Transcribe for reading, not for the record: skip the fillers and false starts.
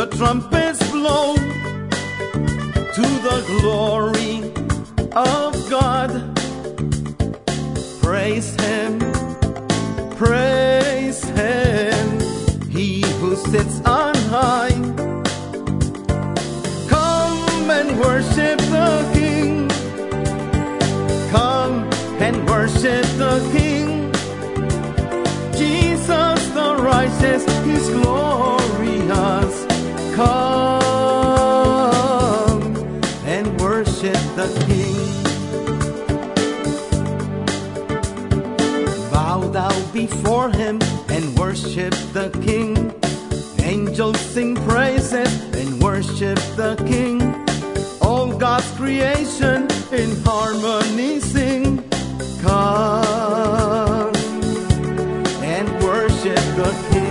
the trumpets blow to the glory of God. Praise Him, praise Him, He who sits on high. Come and worship the King. Come and worship the King. Jesus the righteous is glorious. Come and worship the King. Bow down before Him and worship the King. Angels sing praises and worship the King. All God's creation in harmony sing. Come and worship the King.